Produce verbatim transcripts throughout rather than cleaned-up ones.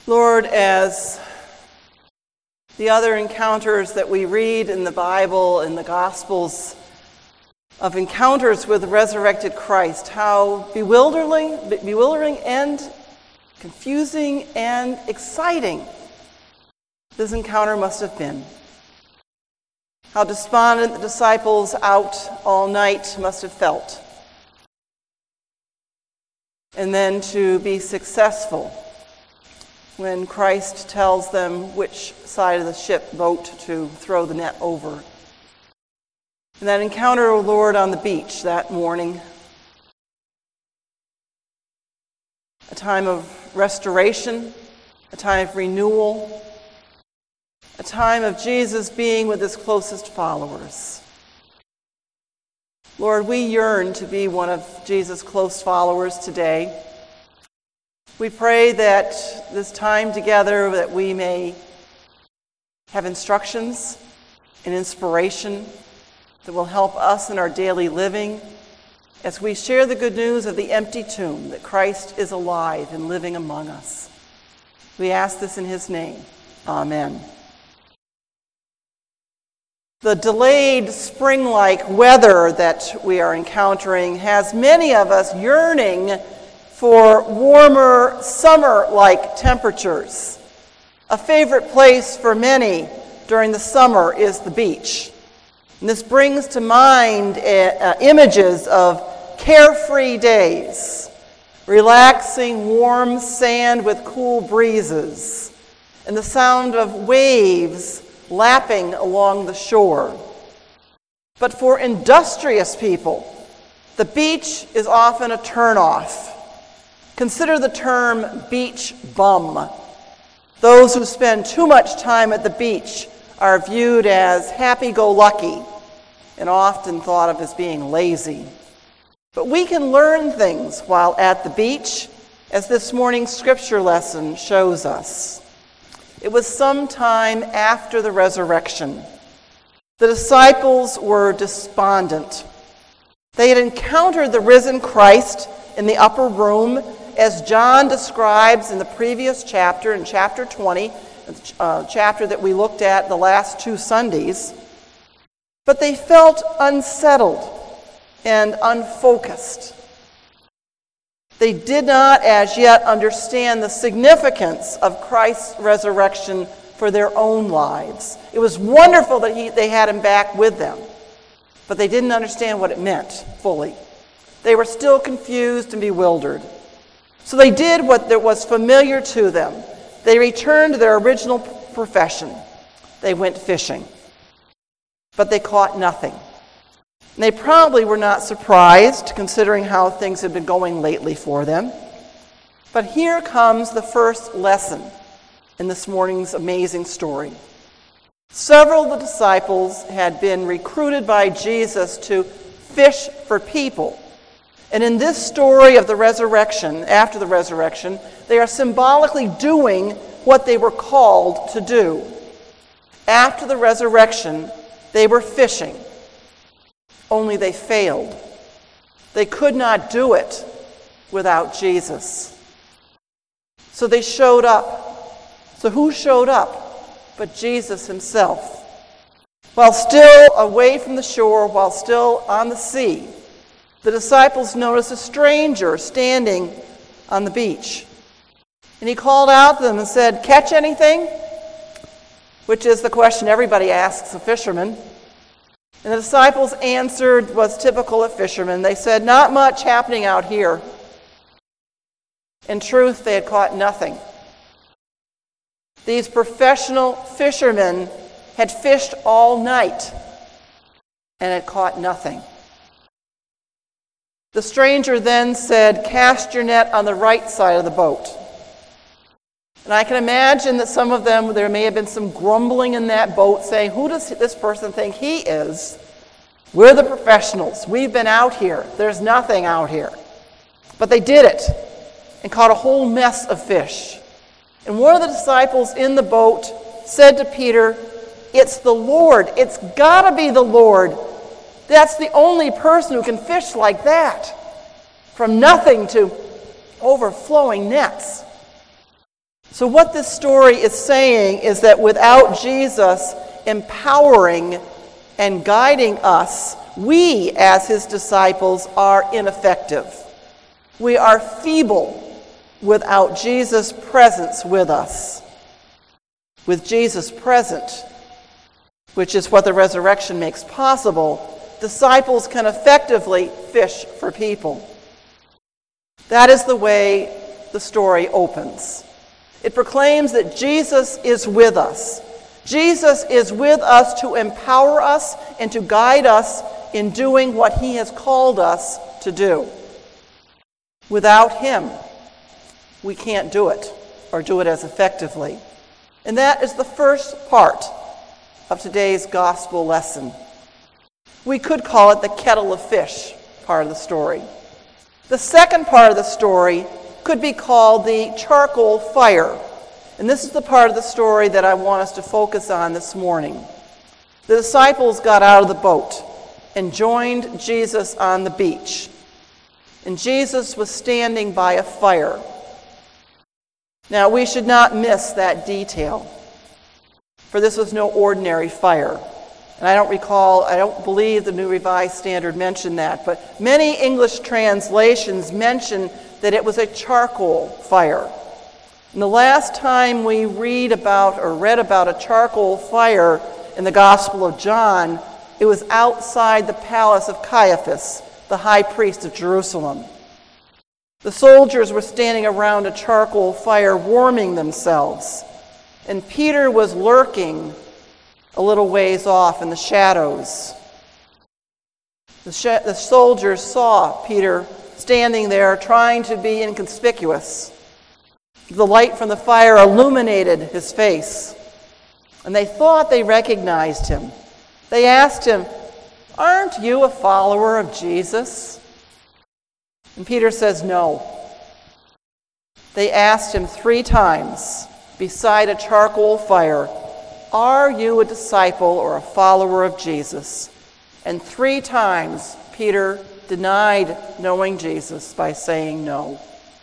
Lord, as the other encounters that we read in the Bible and the Gospels of encounters with the resurrected Christ, how bewildering, bewildering and confusing and exciting this encounter must have been. How despondent the disciples out all night must have felt. And then to be successful when Christ tells them which side of the ship boat to throw the net over. And that encounter, O Lord, on the beach that morning, a time of restoration, a time of renewal, a time of Jesus being with his closest followers. Lord, we yearn to be one of Jesus' close followers today. We pray that this time together that we may have instructions and inspiration that will help us in our daily living as we share the good news of the empty tomb, that Christ is alive and living among us. We ask this in his name. Amen. The delayed spring-like weather that we are encountering has many of us yearning for warmer summer-like temperatures. A favorite place for many during the summer is the beach. And this brings to mind uh, images of carefree days, relaxing warm sand with cool breezes, and the sound of waves lapping along the shore. But for industrious people, the beach is often a turnoff. Consider the term beach bum. Those who spend too much time at the beach are viewed as happy-go-lucky and often thought of as being lazy. But we can learn things while at the beach, as this morning's scripture lesson shows us. It was some time after the resurrection. The disciples were despondent. They had encountered the risen Christ in the upper room, as John describes in the previous chapter, in chapter twenty, a chapter that we looked at the last two Sundays. But they felt unsettled and unfocused. They did not as yet understand the significance of Christ's resurrection for their own lives. It was wonderful that he, they had him back with them, but they didn't understand what it meant fully. They were still confused and bewildered. So they did what was familiar to them. They returned to their original profession. They went fishing. But they caught nothing. And they probably were not surprised, considering how things had been going lately for them. But here comes the first lesson in this morning's amazing story. Several of the disciples had been recruited by Jesus to fish for people. And in this story of the resurrection, after the resurrection, they are symbolically doing what they were called to do. After the resurrection, they were fishing. Only they failed. They could not do it without Jesus. So they showed up. So who showed up but Jesus himself? While still away from the shore, while still on the sea, the disciples noticed a stranger standing on the beach. And he called out to them and said, "Catch anything?" Which is the question everybody asks a fisherman. And the disciples answered was typical of fishermen. They said, "Not much happening out here." In truth, they had caught nothing. These professional fishermen had fished all night and had caught nothing. The stranger then said, "Cast your net on the right side of the boat." And I can imagine that some of them, there may have been some grumbling in that boat saying, "Who does this person think he is? We're the professionals. We've been out here. There's nothing out here." But they did it and caught a whole mess of fish. And one of the disciples in the boat said to Peter, "It's the Lord. It's got to be the Lord. That's the only person who can fish like that, from nothing to overflowing nets." So what this story is saying is that without Jesus empowering and guiding us, we as his disciples are ineffective. We are feeble without Jesus' presence with us. With Jesus present, which is what the resurrection makes possible, disciples can effectively fish for people. That is the way the story opens. It proclaims that Jesus is with us. Jesus is with us to empower us and to guide us in doing what he has called us to do. Without him, we can't do it or do it as effectively. And that is the first part of today's gospel lesson. We could call it the kettle of fish part of the story. The second part of the story could be called the charcoal fire. And this is the part of the story that I want us to focus on this morning. The disciples got out of the boat and joined Jesus on the beach. And Jesus was standing by a fire. Now, we should not miss that detail, for this was no ordinary fire. And I don't recall, I don't believe the New Revised Standard mentioned that, but many English translations mention that it was a charcoal fire. And the last time we read about or read about a charcoal fire in the Gospel of John, it was outside the palace of Caiaphas, the high priest of Jerusalem. The soldiers were standing around a charcoal fire warming themselves, and Peter was lurking a little ways off in the shadows. The, sh- the soldiers saw Peter standing there trying to be inconspicuous. The light from the fire illuminated his face, and they thought they recognized him. They asked him, "Aren't you a follower of Jesus?" And Peter says no. They asked him three times beside a charcoal fire, "Are you a disciple or a follower of Jesus?" And three times Peter denied knowing Jesus by saying no.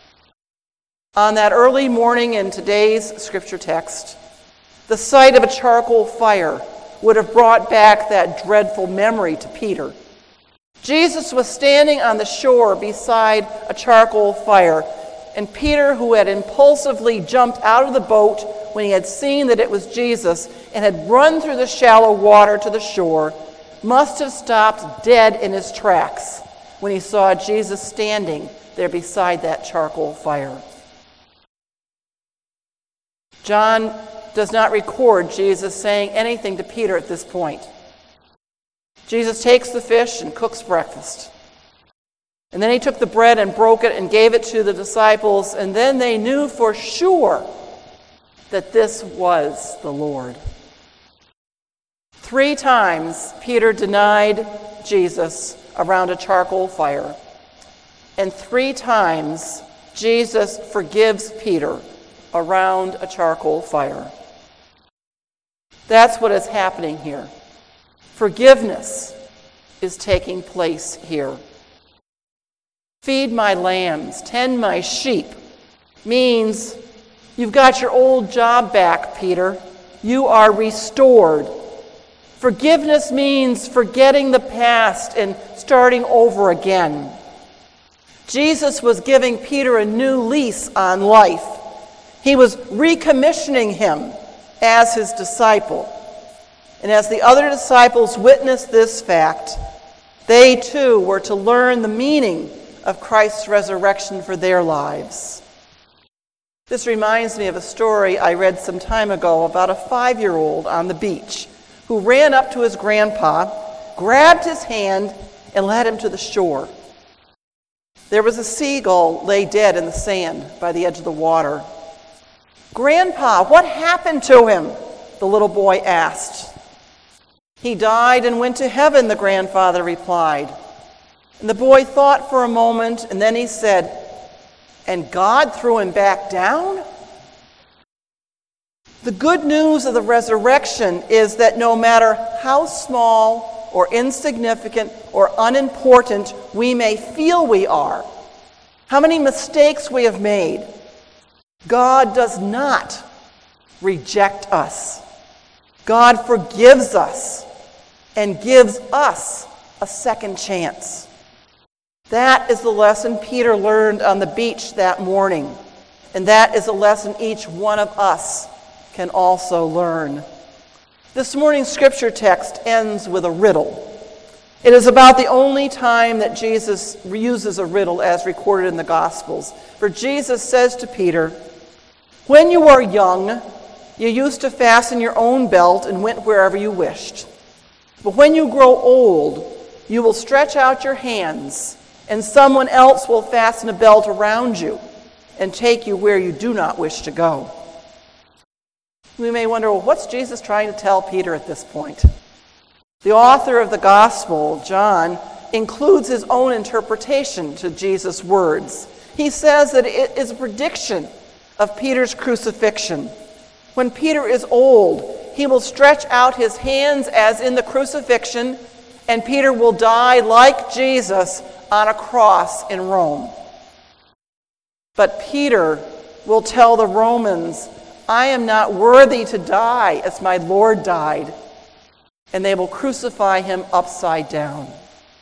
On that early morning in today's scripture text, the sight of a charcoal fire would have brought back that dreadful memory to Peter. Jesus was standing on the shore beside a charcoal fire, and Peter, who had impulsively jumped out of the boat when he had seen that it was Jesus and had run through the shallow water to the shore, must have stopped dead in his tracks when he saw Jesus standing there beside that charcoal fire. John does not record Jesus saying anything to Peter at this point. Jesus takes the fish and cooks breakfast. And then he took the bread and broke it and gave it to the disciples, and then they knew for sure that this was the Lord. Three times Peter denied Jesus around a charcoal fire, and three times Jesus forgives Peter around a charcoal fire. That's what is happening here. Forgiveness is taking place here. Feed my lambs, tend my sheep means you've got your old job back, Peter. You are restored. Forgiveness means forgetting the past and starting over again. Jesus was giving Peter a new lease on life. He was recommissioning him as his disciple. And as the other disciples witnessed this fact, they too were to learn the meaning of Christ's resurrection for their lives. This reminds me of a story I read some time ago about a five-year-old on the beach who ran up to his grandpa, grabbed his hand, and led him to the shore. There was a seagull lay dead in the sand by the edge of the water. "Grandpa, what happened to him?" the little boy asked. "He died and went to heaven," the grandfather replied. And the boy thought for a moment, and then he said, "And God threw him back down?" The good news of the resurrection is that no matter how small or insignificant or unimportant we may feel we are, how many mistakes we have made, God does not reject us. God forgives us and gives us a second chance. That is the lesson Peter learned on the beach that morning. And that is a lesson each one of us can also learn. This morning's scripture text ends with a riddle. It is about the only time that Jesus uses a riddle as recorded in the Gospels. For Jesus says to Peter, "When you were young, you used to fasten your own belt and went wherever you wished. But when you grow old, you will stretch out your hands, and someone else will fasten a belt around you and take you where you do not wish to go." We may wonder, well, what's Jesus trying to tell Peter at this point? The author of the Gospel, John, includes his own interpretation to Jesus' words. He says that it is a prediction of Peter's crucifixion. When Peter is old, he will stretch out his hands as in the crucifixion, and Peter will die like Jesus on a cross in Rome. But Peter will tell the Romans, "I am not worthy to die as my Lord died." And they will crucify him upside down.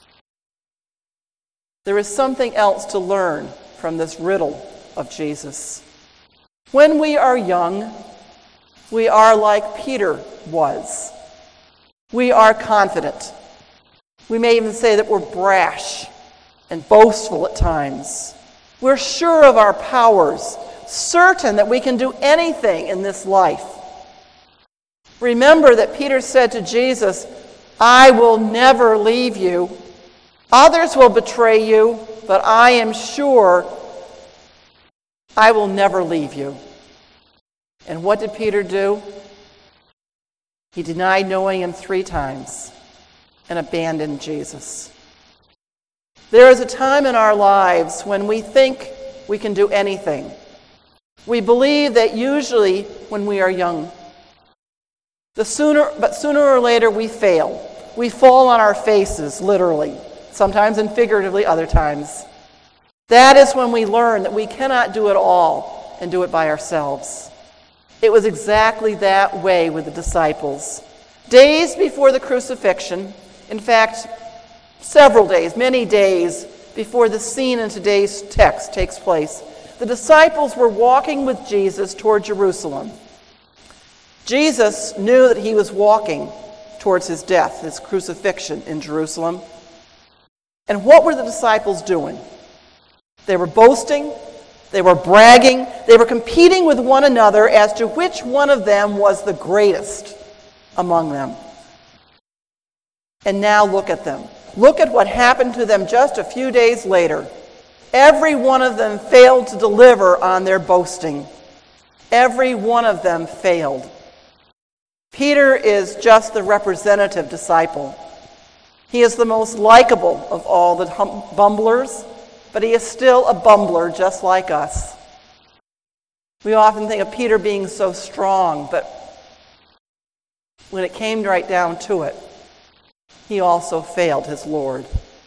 There is something else to learn from this riddle of Jesus. When we are young, we are like Peter was. We are confident. We may even say that we're brash and boastful at times. We're sure of our powers, certain that we can do anything in this life. Remember that Peter said to Jesus, "I will never leave you. Others will betray you, but I am sure I will never leave you." And what did Peter do? He denied knowing him three times and abandoned Jesus. There is a time in our lives when we think we can do anything. We believe that usually when we are young. The sooner, but sooner or later we fail. We fall on our faces, literally, sometimes and figuratively other times. That is when we learn that we cannot do it all and do it by ourselves. It was exactly that way with the disciples. Days before the crucifixion, in fact, several days, many days before the scene in today's text takes place, the disciples were walking with Jesus toward Jerusalem. Jesus knew that he was walking towards his death, his crucifixion in Jerusalem. And what were the disciples doing? They were boasting, they were bragging, they were competing with one another as to which one of them was the greatest among them. And now look at them. Look at what happened to them just a few days later. Every one of them failed to deliver on their boasting. Every one of them failed. Peter is just the representative disciple. He is the most likable of all the hum- bumblers, but he is still a bumbler just like us. We often think of Peter being so strong, but when it came right down to it, he also failed his Lord.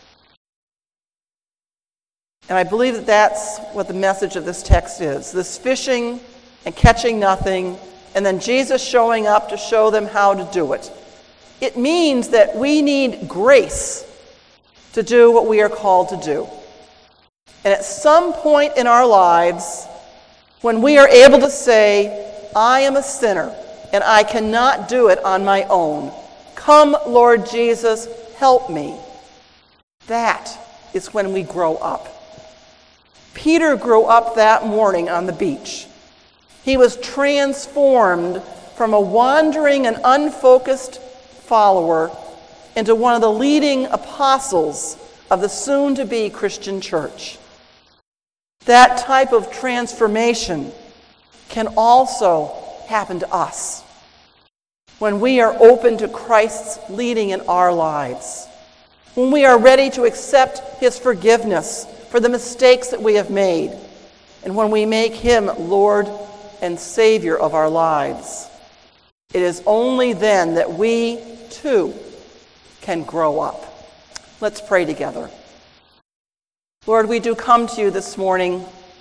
And I believe that that's what the message of this text is. This fishing and catching nothing, and then Jesus showing up to show them how to do it. It means that we need grace to do what we are called to do. And at some point in our lives, when we are able to say, "I am a sinner, and I cannot do it on my own. Come, Lord Jesus, help me." That is when we grow up. Peter grew up that morning on the beach. He was transformed from a wandering and unfocused follower into one of the leading apostles of the soon-to-be Christian church. That type of transformation can also happen to us when we are open to Christ's leading in our lives, when we are ready to accept his forgiveness for the mistakes that we have made, and when we make him Lord and Savior of our lives. It is only then that we, too, can grow up. Let's pray together. Lord, we do come to you this morning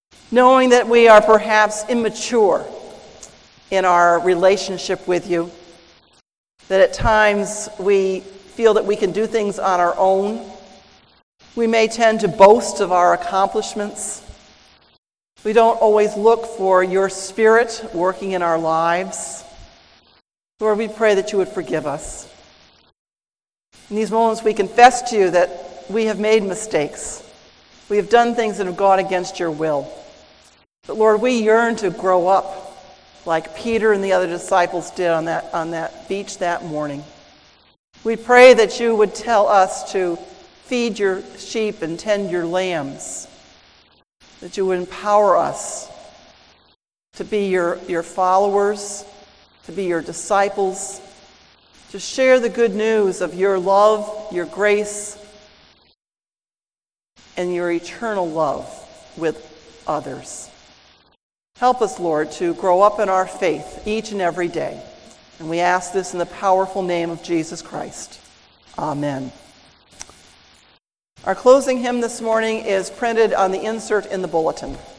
knowing that we are perhaps immature in our relationship with you, that at times we feel that we can do things on our own. We may tend to boast of our accomplishments. We don't always look for your Spirit working in our lives. Lord, we pray that you would forgive us. In these moments, we confess to you that we have made mistakes. We have done things that have gone against your will. But Lord, we yearn to grow up like Peter and the other disciples did on that, on that beach that morning. We pray that you would tell us to feed your sheep and tend your lambs, that you would empower us to be your, your followers, to be your disciples, to share the good news of your love, your grace, and your eternal love with others. Help us, Lord, to grow up in our faith each and every day. And we ask this in the powerful name of Jesus Christ. Amen. Our closing hymn this morning is printed on the insert in the bulletin.